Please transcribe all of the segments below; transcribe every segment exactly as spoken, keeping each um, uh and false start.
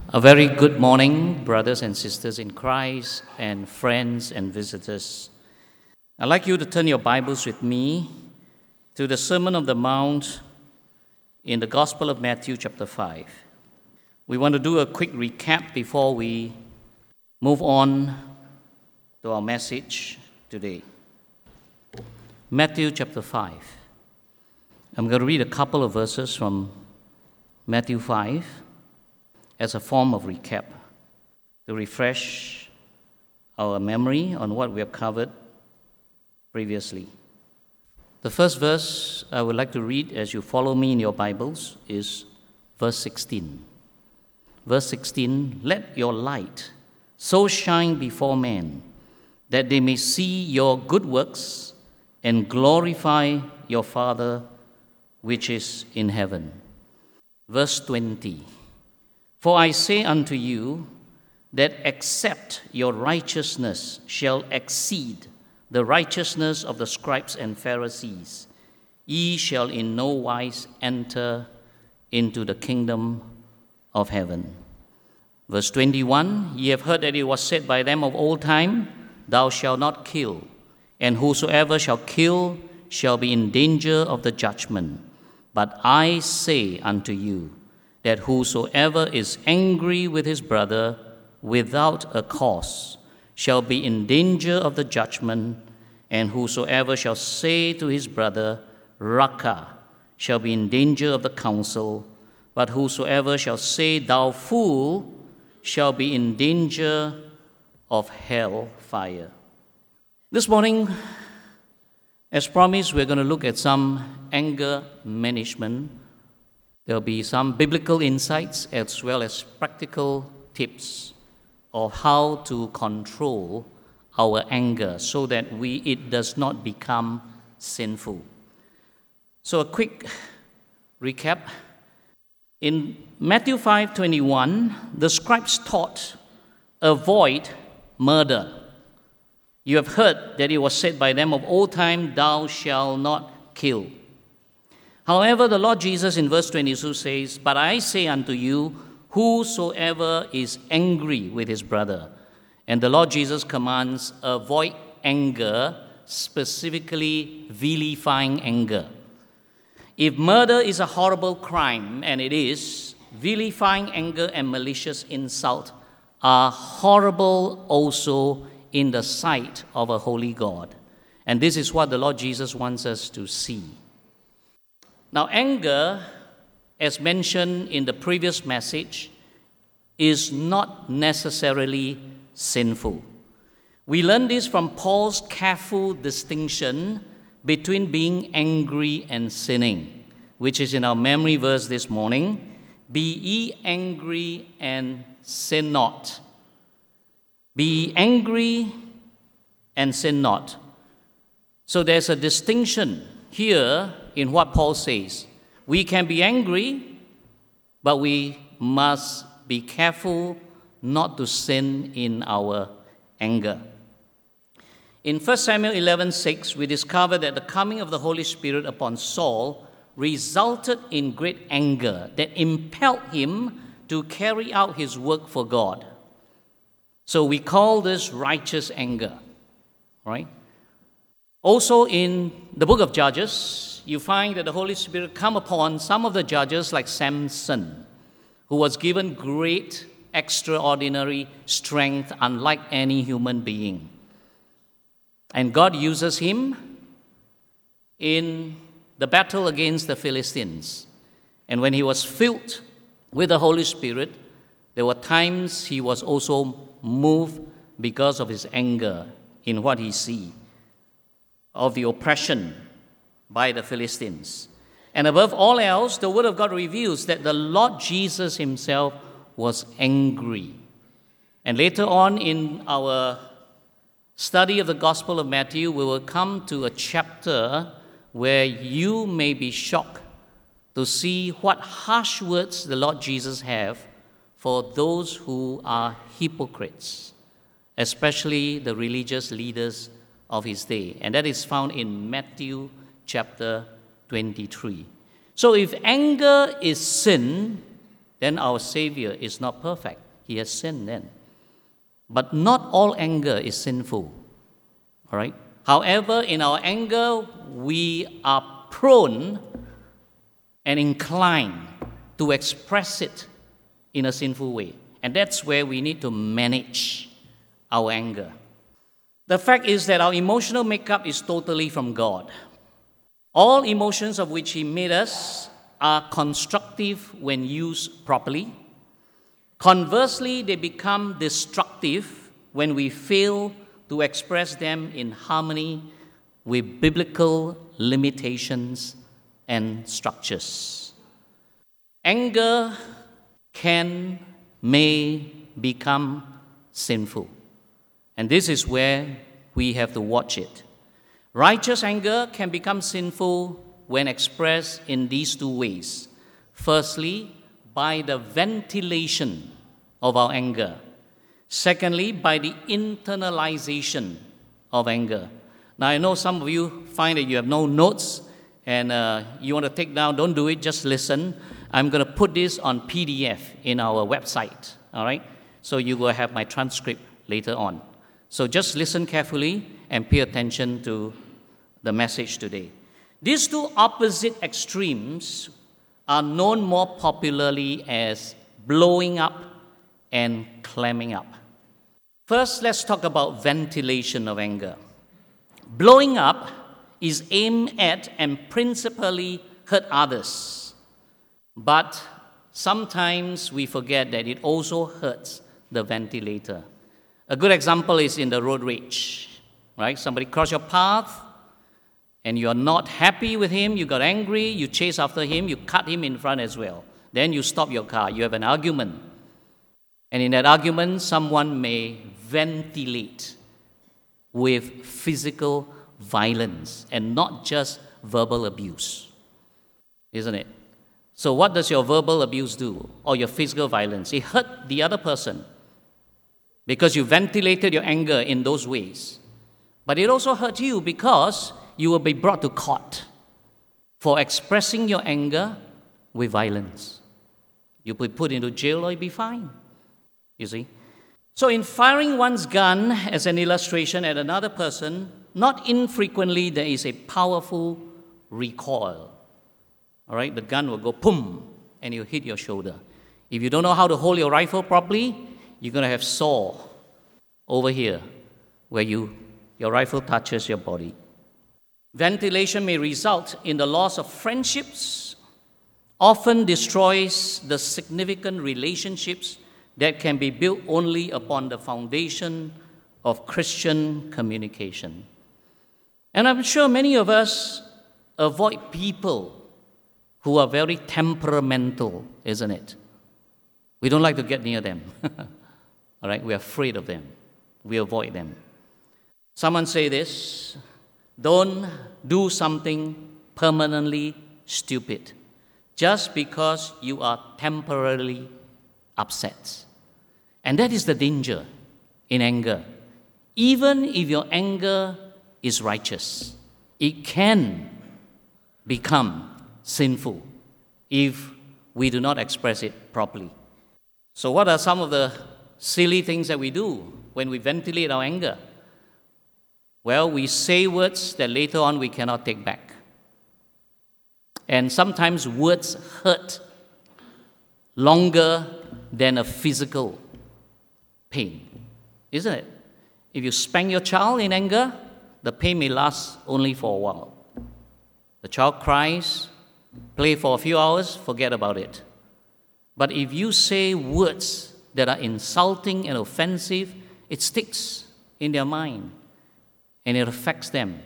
A very good morning, brothers and sisters in Christ, and friends and visitors. I'd like you to turn your Bibles with me to the Sermon on the Mount in the Gospel of Matthew, chapter five. We want to do a quick recap before we move on to our message today. Matthew, chapter five. I'm going to read a couple of verses from Matthew five. As a form of recap, to refresh our memory on what we have covered previously. The first verse I would like to read as you follow me in your Bibles is verse sixteen. Verse sixteen, "Let your light so shine before men that they may see your good works and glorify your Father which is in heaven." Verse twenty, "For I say unto you that except your righteousness shall exceed the righteousness of the scribes and Pharisees, ye shall in no wise enter into the kingdom of heaven." Verse twenty-one, "Ye have heard that it was said by them of old time, Thou shalt not kill, and whosoever shall kill shall be in danger of the judgment. But I say unto you, that whosoever is angry with his brother without a cause shall be in danger of the judgment, and whosoever shall say to his brother, Raca, shall be in danger of the council, but whosoever shall say, Thou fool, shall be in danger of hell fire." This morning, as promised, we're going to look at some anger management. There'll be some biblical insights as well as practical tips of how to control our anger so that we it does not become sinful. So a quick recap. In Matthew five twenty-one, the scribes taught, "Avoid murder. You have heard that it was said by them of old time, Thou shalt not kill." However, the Lord Jesus in verse twenty-two says, "But I say unto you, whosoever is angry with his brother." And the Lord Jesus commands, avoid anger, specifically vilifying anger. If murder is a horrible crime, and it is, vilifying anger and malicious insult are horrible also in the sight of a holy God. And this is what the Lord Jesus wants us to see. Now, anger, as mentioned in the previous message, is not necessarily sinful. We learn this from Paul's careful distinction between being angry and sinning, which is in our memory verse this morning. "Be ye angry and sin not." Be angry and sin not. So there's a distinction here in what Paul says. We can be angry, but we must be careful not to sin in our anger. In First Samuel eleven six, we discover that the coming of the Holy Spirit upon Saul resulted in great anger that impelled him to carry out his work for God. So we call this righteous anger, right? Also in the book of Judges, you find that the Holy Spirit come upon some of the judges like Samson, who was given great, extraordinary strength unlike any human being. And God uses him in the battle against the Philistines. And when he was filled with the Holy Spirit, there were times he was also moved because of his anger in what he see of the oppression by the Philistines. And above all else, the Word of God reveals that the Lord Jesus himself was angry. And later on in our study of the Gospel of Matthew, we will come to a chapter where you may be shocked to see what harsh words the Lord Jesus have for those who are hypocrites, especially the religious leaders of his day. And that is found in Matthew chapter twenty-three. So if anger is sin, then our Savior is not perfect. He has sinned then. But not all anger is sinful. All right? However, in our anger, we are prone and inclined to express it in a sinful way. And that's where we need to manage our anger. The fact is that our emotional makeup is totally from God. All emotions of which He made us are constructive when used properly. Conversely, they become destructive when we fail to express them in harmony with biblical limitations and structures. Anger can, may become sinful. And this is where we have to watch it. Righteous anger can become sinful when expressed in these two ways. Firstly, by the ventilation of our anger. Secondly, by the internalization of anger. Now, I know some of you find that you have no notes and uh, you want to take down. Don't do it, just listen. I'm going to put this on P D F in our website, all right? So you will have my transcript later on. So just listen carefully and pay attention to the message today. These two opposite extremes are known more popularly as blowing up and clamming up. First, let's talk about ventilation of anger. Blowing up is aimed at and principally hurt others. But sometimes we forget that it also hurts the ventilator. A good example is in the road rage, right? Somebody crossed your path and you're not happy with him, you got angry, you chase after him, you cut him in front as well. Then you stop your car, you have an argument. And in that argument, someone may ventilate with physical violence and not just verbal abuse, isn't it? So what does your verbal abuse do, or your physical violence? It hurt the other person because you ventilated your anger in those ways. But it also hurt you because you will be brought to court for expressing your anger with violence. You'll be put into jail or you'll be fined, you see. So in firing one's gun as an illustration at another person, not infrequently there is a powerful recoil. All right, the gun will go boom, and it'll hit your shoulder. If you don't know how to hold your rifle properly, you're going to have sore over here where you, your rifle touches your body. Ventilation may result in the loss of friendships, often destroys the significant relationships that can be built only upon the foundation of Christian communication. And I'm sure many of us avoid people who are very temperamental, isn't it? We don't like to get near them. All right, we're afraid of them. We avoid them. Someone say this: don't do something permanently stupid just because you are temporarily upset. And that is the danger in anger. Even if your anger is righteous, it can become sinful if we do not express it properly. So what are some of the silly things that we do when we ventilate our anger? Well, we say words that later on we cannot take back. And sometimes words hurt longer than a physical pain, isn't it? If you spank your child in anger, the pain may last only for a while. The child cries, play for a few hours, forget about it. But if you say words that are insulting and offensive, it sticks in their mind and it affects them,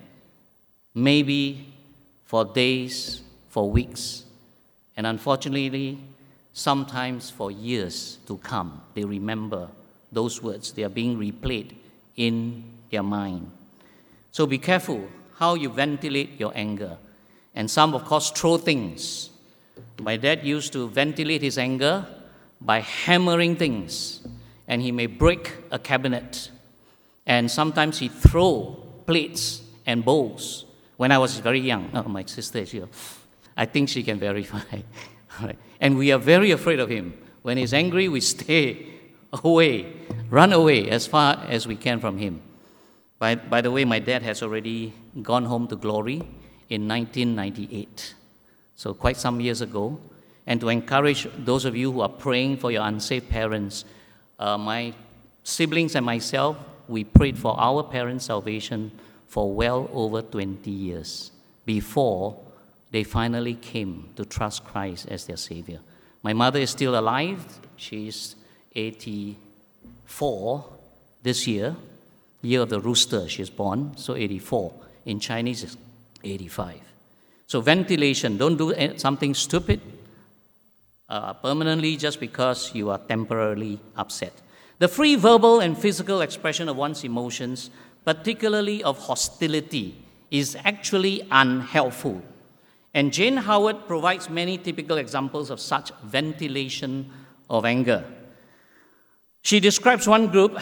maybe for days, for weeks, and unfortunately, sometimes for years to come. They remember those words. They are being replayed in their mind. So be careful how you ventilate your anger. And some, of course, throw things. My dad used to ventilate his anger by hammering things, and he may break a cabinet. And sometimes he throw plates and bowls. When I was very young, oh, my sister is here. I think she can verify. And we are very afraid of him When he's angry, we stay away, run away as far as we can from him. By, by the way, my dad has already gone home to glory in nineteen ninety-eight, so quite some years ago. And to encourage those of you who are praying for your unsaved parents, uh, my siblings and myself, we prayed for our parents' salvation for well over twenty years before they finally came to trust Christ as their Savior. My mother is still alive. She's eighty-four this year, year of the rooster she's born, so eighty-four. In Chinese, it's eighty-five. So ventilation, don't do something stupid uh, permanently just because you are temporarily upset. The free verbal and physical expression of one's emotions, particularly of hostility, is actually unhelpful. And Jane Howard provides many typical examples of such ventilation of anger. She describes one group,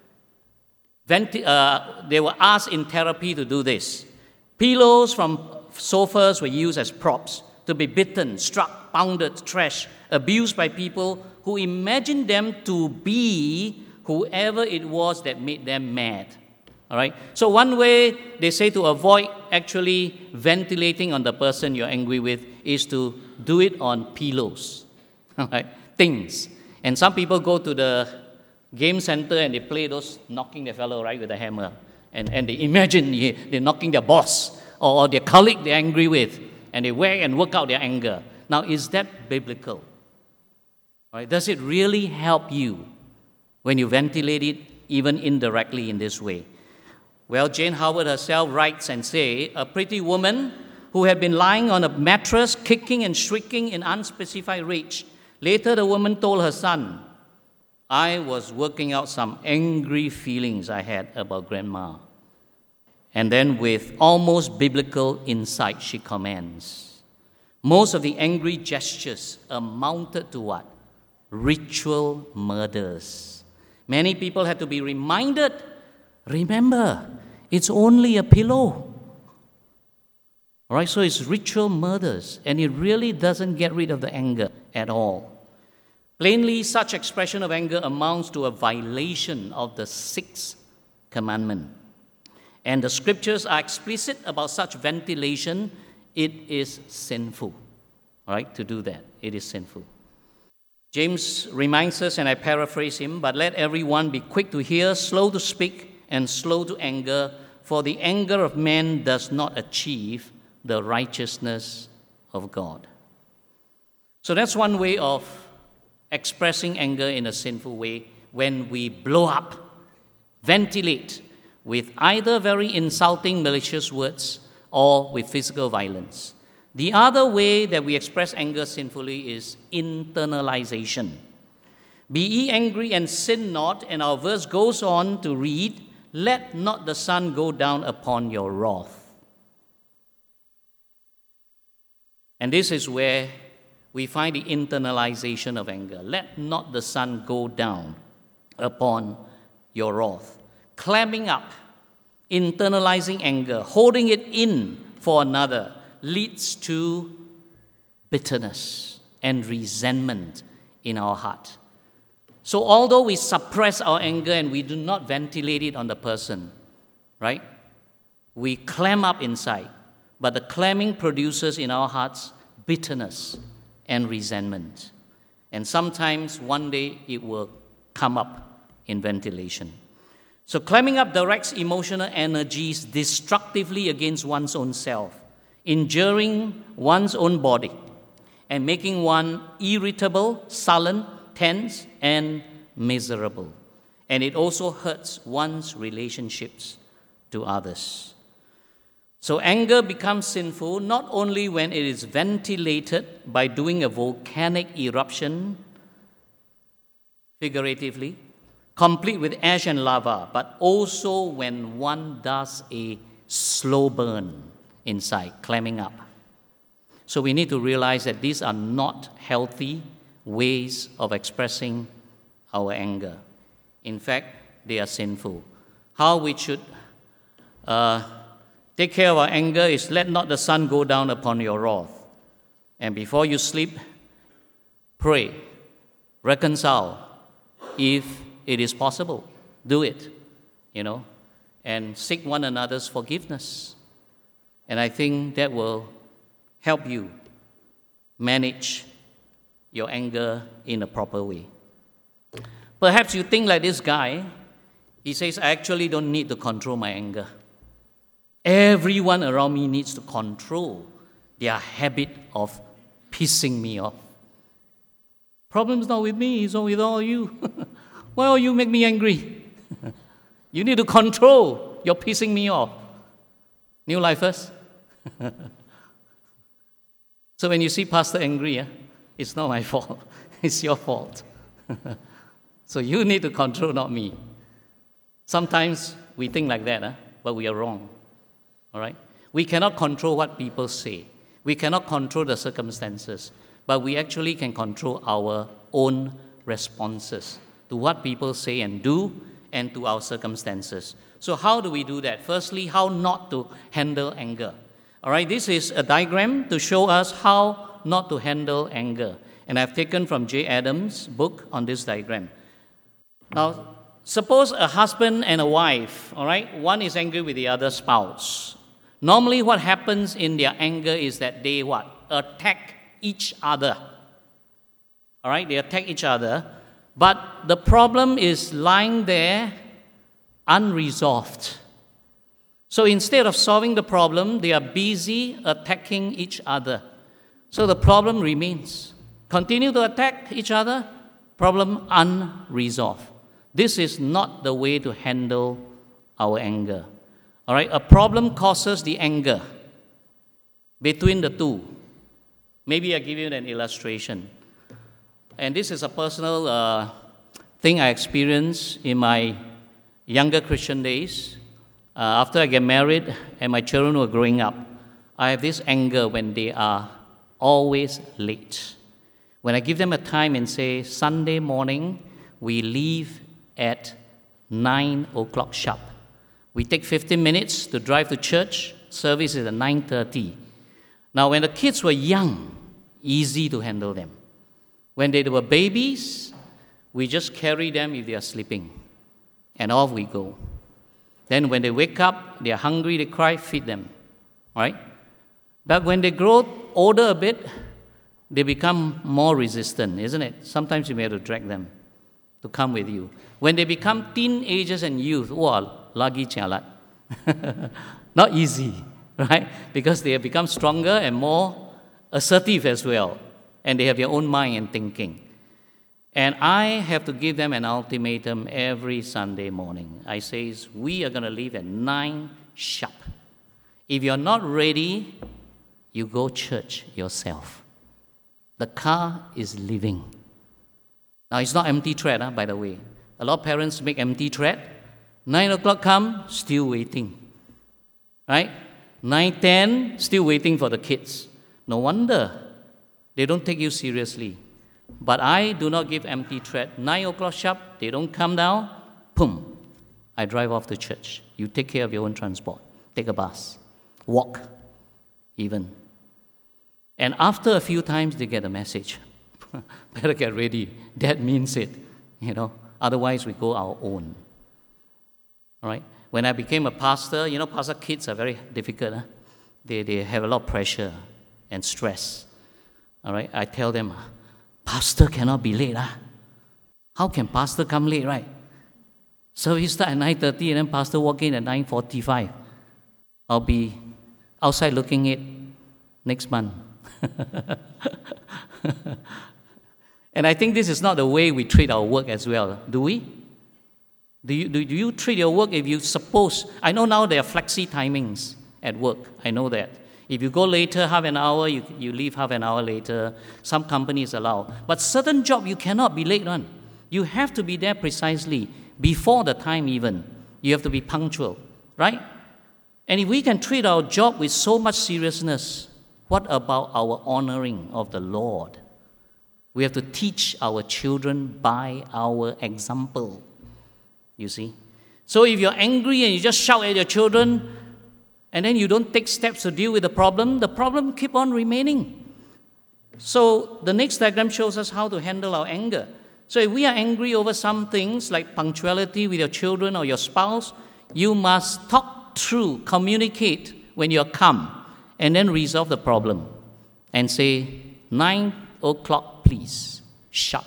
venti- uh, they were asked in therapy to do this. Pillows from sofas were used as props to be bitten, struck, pounded, trashed, abused by people who imagined them to be whoever it was that made them mad. All right? So one way they say to avoid actually ventilating on the person you're angry with is to do it on pillows, all right? Things. And some people go to the game center and they play those knocking the fellow, right, with a hammer. And, and they imagine they're knocking their boss or their colleague they're angry with, and they whack and work out their anger. Now, is that biblical? All right? Does it really help you when you ventilate it even indirectly in this way? Well, Jane Howard herself writes and says, a pretty woman who had been lying on a mattress, kicking and shrieking in unspecified rage. Later, the woman told her son, I was working out some angry feelings I had about grandma. And then with almost biblical insight, she comments, most of the angry gestures amounted to what? Ritual murders. Many people had to be reminded, remember, it's only a pillow. All right, so it's ritual murders, and it really doesn't get rid of the anger at all. Plainly, such expression of anger amounts to a violation of the sixth commandment. And the scriptures are explicit about such ventilation. It is sinful, all right, to do that. It is sinful. James reminds us, and I paraphrase him, but let everyone be quick to hear, slow to speak, and slow to anger, for the anger of man does not achieve the righteousness of God. So that's one way of expressing anger in a sinful way, when we blow up, ventilate with either very insulting, malicious words or with physical violence. The other way that we express anger sinfully is internalization. Be ye angry and sin not, and our verse goes on to read, let not the sun go down upon your wrath. And this is where we find the internalization of anger. Let not the sun go down upon your wrath. Clamming up, internalizing anger, holding it in for another, leads to bitterness and resentment in our heart. So although we suppress our anger and we do not ventilate it on the person, right? We clam up inside, but the clamming produces in our hearts bitterness and resentment. And sometimes one day it will come up in ventilation. So clamming up directs emotional energies destructively against one's own self, injuring one's own body, and making one irritable, sullen, tense, and miserable. And it also hurts one's relationships to others. So anger becomes sinful not only when it is ventilated by doing a volcanic eruption, figuratively, complete with ash and lava, but also when one does a slow burn inside, clamming up. So we need to realize that these are not healthy ways of expressing our anger. In fact, they are sinful. How we should uh, take care of our anger is let not the sun go down upon your wrath. And before you sleep, pray. reconcile if it is possible. Do it, you know, and seek one another's forgiveness. And I think that will help you manage your anger in a proper way. Perhaps you think like this guy. He says, I actually don't need to control my anger. Everyone around me needs to control their habit of pissing me off. Problem's not with me, it's all with all you. Why all you make me angry? You need to control your pissing me off. New lifers? So when you see Pastor angry, eh, it's not my fault. It's your fault. So you need to control, not me. Sometimes we think like that, eh, but we are wrong. All right? We cannot control what people say. We cannot control the circumstances. But we actually can control our own responses to what people say and do and to our circumstances. So how do we do that? Firstly, how not to handle anger. All right, this is a diagram to show us how not to handle anger. And I've taken from Jay Adams' book on this diagram. Now, suppose a husband and a wife, all right, one is angry with the other spouse. Normally what happens in their anger is that they what? Attack each other. All right, they attack each other. But the problem is lying there unresolved. So instead of solving the problem, they are busy attacking each other. So the problem remains. Continue to attack each other, problem unresolved. This is not the way to handle our anger. All right, a problem causes the anger between the two. Maybe I'll give you an illustration. And this is a personal uh, thing I experienced in my younger Christian days. Uh, after I get married and my children were growing up, I have this anger when they are always late. When I give them a time and say, Sunday morning, we leave at nine o'clock sharp. We take fifteen minutes to drive to church. Service is at nine thirty. Now, when the kids were young, easy to handle them. When they were babies, we just carry them if they are sleeping. And off we go. Then when they wake up, they are hungry, they cry, feed them. Right? But when they grow older a bit, they become more resistant, isn't it? Sometimes you may have to drag them to come with you. When they become teenagers and youth, wow, lagi chalat. Not easy, right? Because they have become stronger and more assertive as well. And they have their own mind and thinking. And I have to give them an ultimatum every Sunday morning. I say, we are going to leave at nine sharp. If you're not ready, you go church yourself. The car is leaving. Now, it's not empty threat, huh, by the way. A lot of parents make empty threat. Nine o'clock come, still waiting. Right? Nine ten, still waiting for the kids. No wonder they don't take you seriously. But I do not give empty threat. Nine o'clock sharp, they don't come down, boom, I drive off to church. You take care of your own transport. Take a bus. Walk, even. And after a few times, they get a message. Better get ready. That means it, you know. Otherwise, we go our own. All right? When I became a pastor, you know, pastor kids are very difficult. Huh? They, they have a lot of pressure and stress. All right? I tell them, pastor cannot be late. Huh? How can pastor come late, right? Service start at nine thirty and then pastor walk in at nine forty-five. I'll be outside looking at next month. And I think this is not the way we treat our work as well, do we? Do you, do, do you treat your work if you suppose, I know now there are flexi timings at work, I know that. If you go later, half an hour, you, you leave half an hour later. Some companies allow. But certain job, you cannot be late on. You have to be there precisely, before the time even. You have to be punctual, right? And if we can treat our job with so much seriousness, what about our honoring of the Lord? We have to teach our children by our example, you see. So if you're angry and you just shout at your children, and then you don't take steps to deal with the problem, the problem keep on remaining. So the next diagram shows us how to handle our anger. So if we are angry over some things like punctuality with your children or your spouse, you must talk through, communicate when you're calm, and then resolve the problem and say, nine o'clock, please, sharp.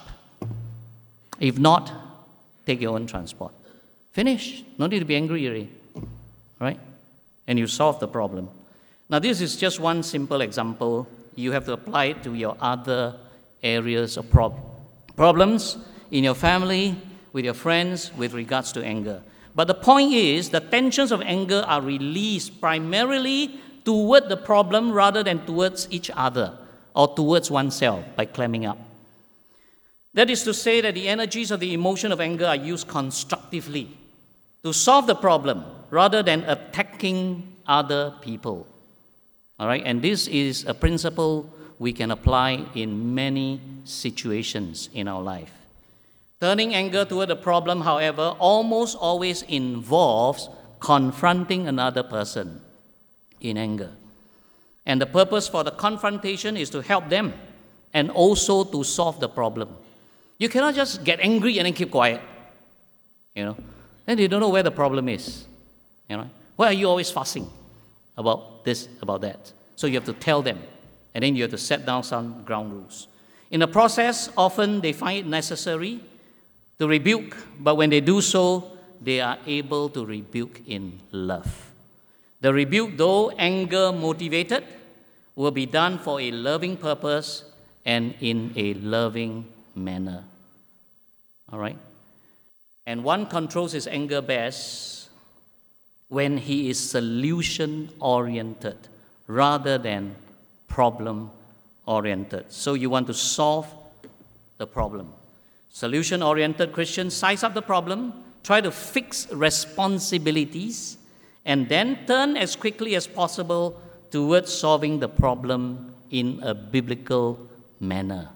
If not, take your own transport. Finish. No need to be angry already. Right? And you solve the problem. Now, this is just one simple example. You have to apply it to your other areas of prob- problems in your family, with your friends, with regards to anger. But the point is, the tensions of anger are released primarily toward the problem rather than towards each other or towards oneself by clamming up. That is to say that the energies of the emotion of anger are used constructively to solve the problem rather than attacking other people. All right, and this is a principle we can apply in many situations in our life. Turning anger toward a problem, however, almost always involves confronting another person in anger. And the purpose for the confrontation is to help them and also to solve the problem. You cannot just get angry and then keep quiet. You know, then you don't know where the problem is. You know, why are you always fussing about this, about that? So you have to tell them, and then you have to set down some ground rules. In the process, often they find it necessary to rebuke, but when they do so, they are able to rebuke in love. The rebuke, though anger motivated, will be done for a loving purpose and in a loving manner. All right? And one controls his anger best when he is solution-oriented rather than problem-oriented. So you want to solve the problem. Solution-oriented Christians size up the problem, try to fix responsibilities, and then turn as quickly as possible towards solving the problem in a biblical manner.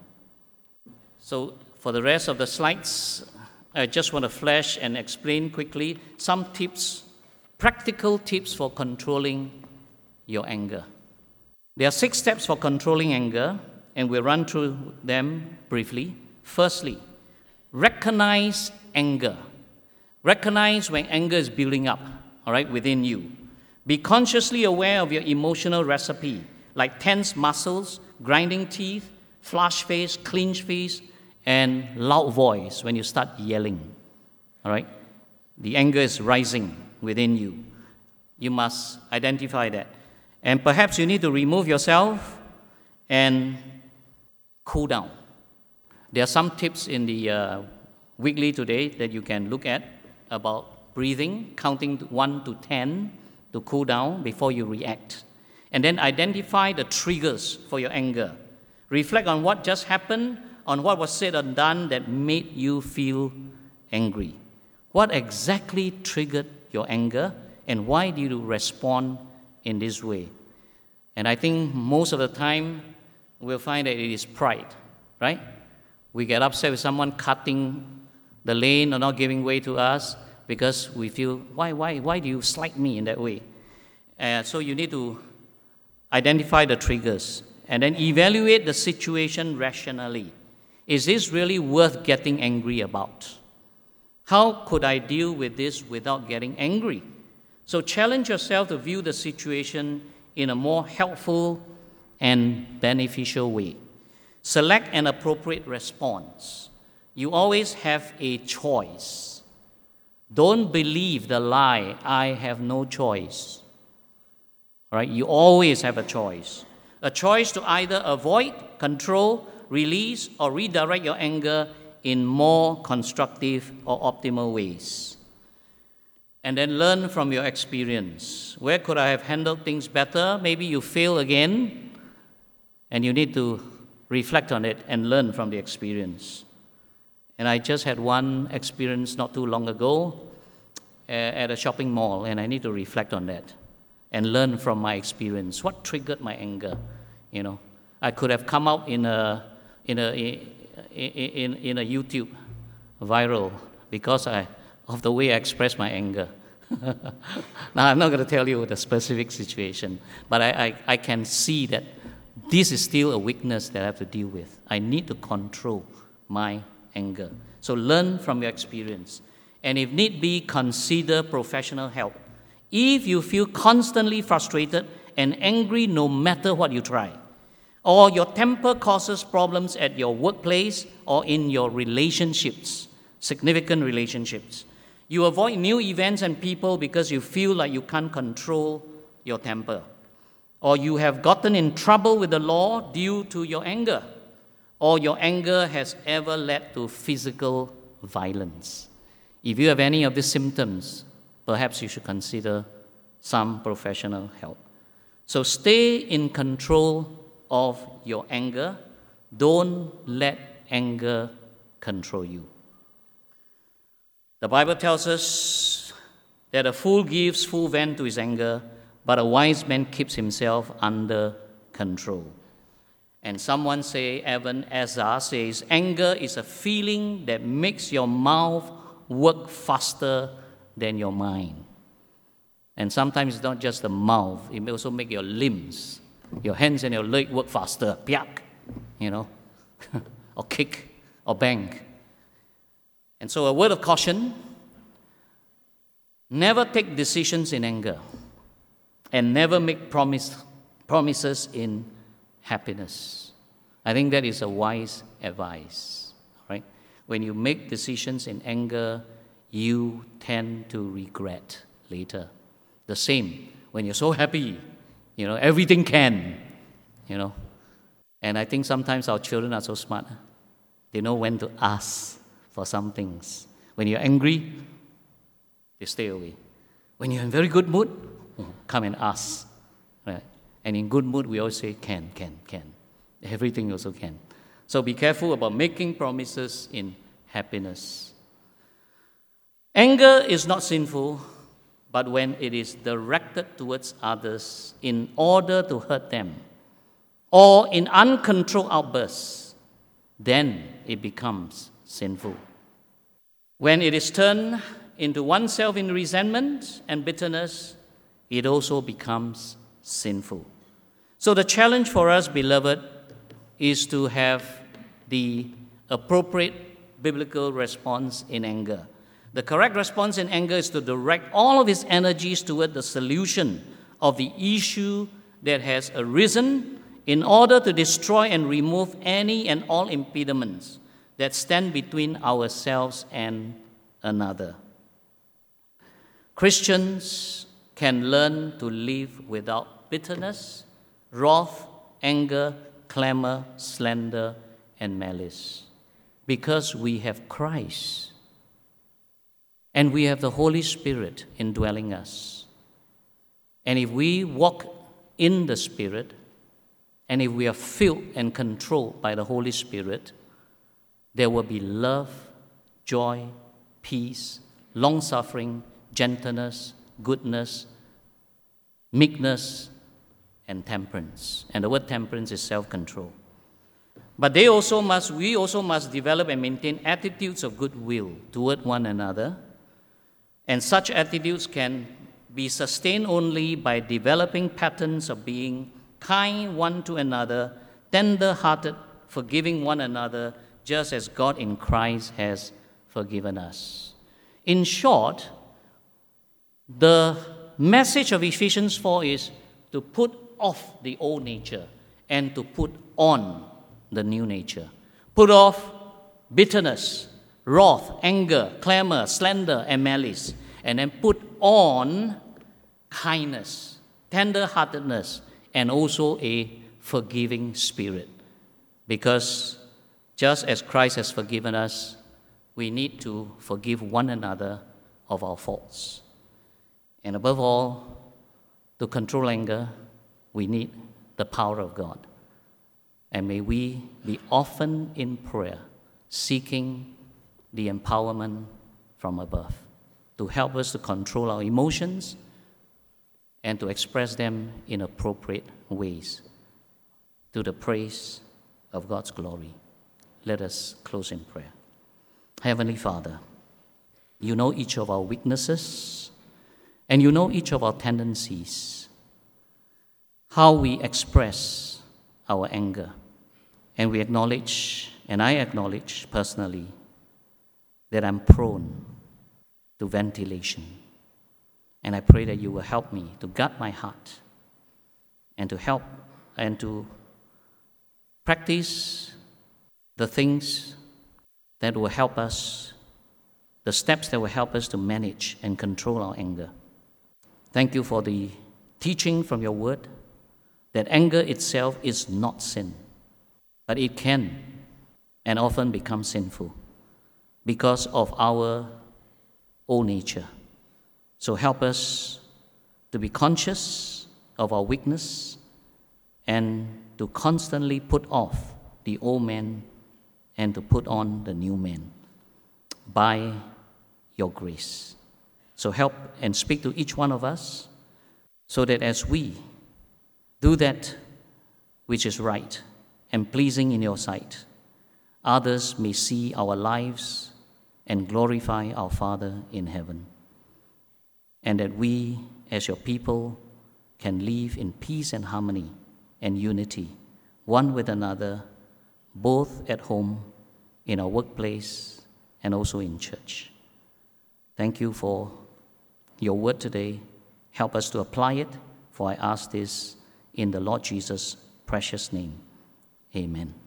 So for the rest of the slides, I just want to flash and explain quickly some tips, practical tips for controlling your anger. There are six steps for controlling anger, and we'll run through them briefly. Firstly, recognize anger. Recognize when anger is building up, all right, within you. Be consciously aware of your emotional recipe, like tense muscles, grinding teeth, flushed face, clenched face, and loud voice when you start yelling, all right? The anger is rising within you. You must identify that. And perhaps you need to remove yourself and cool down. There are some tips in the uh, weekly today that you can look at about breathing, counting one to ten to cool down before you react. And then identify the triggers for your anger. Reflect on what just happened, on what was said or done that made you feel angry. What exactly triggered your anger, and why did you respond in this way? And I think most of the time we'll find that it is pride, right? We get upset with someone cutting the lane or not giving way to us because we feel, why, why, why do you slight me in that way? Uh, so you need to identify the triggers and then evaluate the situation rationally. Is this really worth getting angry about? How could I deal with this without getting angry? So challenge yourself to view the situation in a more helpful and beneficial way. Select an appropriate response. You always have a choice. Don't believe the lie, I have no choice. All right? You always have a choice. A choice to either avoid, control, release, or redirect your anger in more constructive or optimal ways. And then learn from your experience. Where could I have handled things better? Maybe you fail again, and you need to reflect on it and learn from the experience. And I just had one experience not too long ago uh, at a shopping mall, and I need to reflect on that and learn from my experience. What triggered my anger? You know, I could have come out in a in a in in a YouTube viral because I of the way I express my anger. Now, I'm not going to tell you the specific situation, but I, I, I can see that this is still a weakness that I have to deal with. I need to control my anger. So learn from your experience. And if need be, consider professional help. If you feel constantly frustrated and angry no matter what you try, or your temper causes problems at your workplace or in your relationships, significant relationships, you avoid new events and people because you feel like you can't control your temper, or you have gotten in trouble with the law due to your anger, or your anger has ever led to physical violence. If you have any of these symptoms, perhaps you should consider some professional help. So stay in control of your anger. Don't let anger control you. The Bible tells us that a fool gives full vent to his anger, but a wise man keeps himself under control. And someone say, Evan Azar says, anger is a feeling that makes your mouth work faster than your mind. And sometimes it's not just the mouth, it may also make your limbs, your hands and your leg work faster. Piak, you know, or kick, or bang. And so a word of caution, never take decisions in anger, and never make promise, promises in happiness. I think that is a wise advice, right? When you make decisions in anger, you tend to regret later. The same, when you're so happy, you know, everything can, you know. And I think sometimes our children are so smart. They know when to ask for some things. When you're angry, they stay away. When you're in very good mood, come and ask. Right? And in good mood, we always say, can, can, can. Everything also can. So be careful about making promises in happiness. Anger is not sinful, but when it is directed towards others in order to hurt them, or in uncontrolled outbursts, then it becomes sinful. When it is turned into oneself in resentment and bitterness, it also becomes sinful. So the challenge for us, beloved, is to have the appropriate biblical response in anger. The correct response in anger is to direct all of his energies toward the solution of the issue that has arisen in order to destroy and remove any and all impediments that stand between ourselves and another. Christians can learn to live without bitterness, wrath, anger, clamor, slander, and malice, because we have Christ. And we have the Holy Spirit indwelling us. And if we walk in the Spirit, and if we are filled and controlled by the Holy Spirit, there will be love, joy, peace, long-suffering, gentleness, goodness, meekness, and temperance. And the word temperance is self-control. But they also must, we also must develop and maintain attitudes of goodwill toward one another. And such attitudes can be sustained only by developing patterns of being kind one to another, tender-hearted, forgiving one another, just as God in Christ has forgiven us. In short, the message of Ephesians four is to put off the old nature and to put on the new nature. Put off bitterness, wrath, anger, clamor, slander, and malice, and then put on kindness, tender-heartedness, and also a forgiving spirit. Because just as Christ has forgiven us, we need to forgive one another of our faults. And above all, to control anger, we need the power of God. And may we be often in prayer, seeking the empowerment from above to help us to control our emotions and to express them in appropriate ways to the praise of God's glory. Let us close in prayer. Heavenly Father, you know each of our weaknesses and you know each of our tendencies, how we express our anger. And we acknowledge, and I acknowledge personally, that I'm prone to ventilation. And I pray that you will help me to guard my heart and to help and to practice the things that will help us, the steps that will help us to manage and control our anger. Thank you for the teaching from your word that anger itself is not sin, but it can and often becomes sinful because of our old nature. So help us to be conscious of our weakness and to constantly put off the old man and to put on the new man by your grace. So help and speak to each one of us so that as we do that which is right and pleasing in your sight, others may see our lives and glorify our Father in heaven. And that we, as your people, can live in peace and harmony and unity, one with another, both at home, in our workplace, and also in church. Thank you for your word today. Help us to apply it, for I ask this in the Lord Jesus' precious name. Amen.